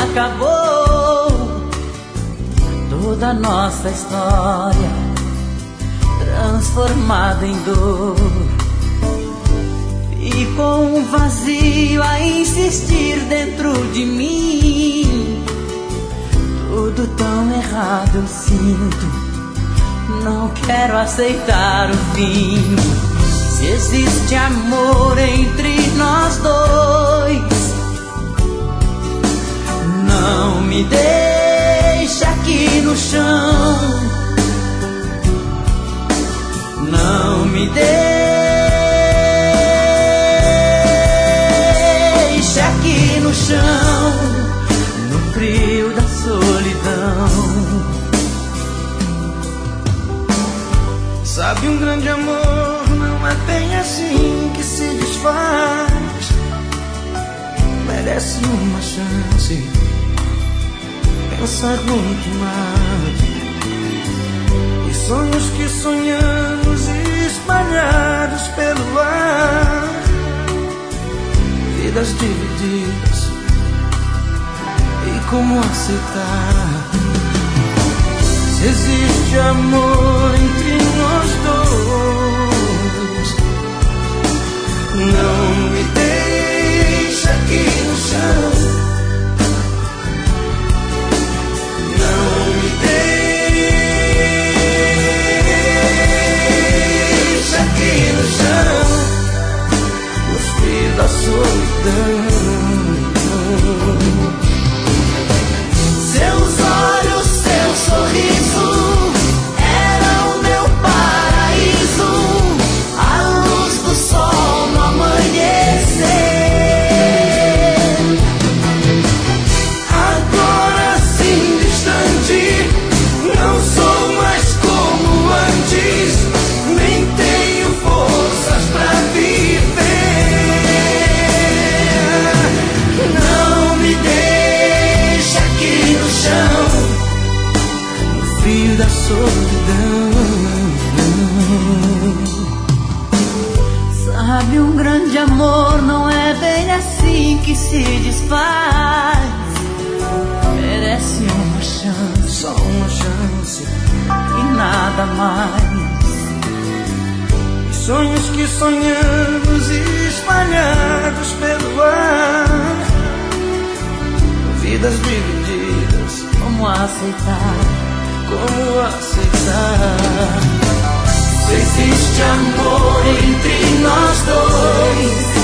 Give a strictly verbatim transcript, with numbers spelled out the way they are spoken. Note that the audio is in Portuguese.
acabou toda a nossa história, transformada em dor. Ficou um vazio a insistir dentro de mim. Tudo tão errado eu sinto, não quero aceitar o fim. Se existe amor entre nós dois, não me deixa aqui no chão. Não me deixa aqui no chão, no frio da solidão. Sabe, um grande amor não é bem assim que se desfaz. Merece uma chance, pensar muito mais. E sonhos que sonhamos espalhados pelo ar, vidas divididas, e como aceitar? Se existe amor entre nós dois, não me deixa aqui no chão. Não me deixa aqui no chão, no frio da solidão. Seus olhos, seu sorriso era o meu paraíso, a luz do sol no amanhecer. Agora assim distante, não sou mais como antes, nem tenho forças pra viver. Não me deixa aqui no chão, no frio da solidão. Sabe, um grande amor não é bem assim que se desfaz. Merece uma chance, Só uma chance, e nada mais. e sonhos que sonhamos espalhados pelo ar, vidas divididas, Como aceitar? como aceitar? Se existe amor entre nós dois,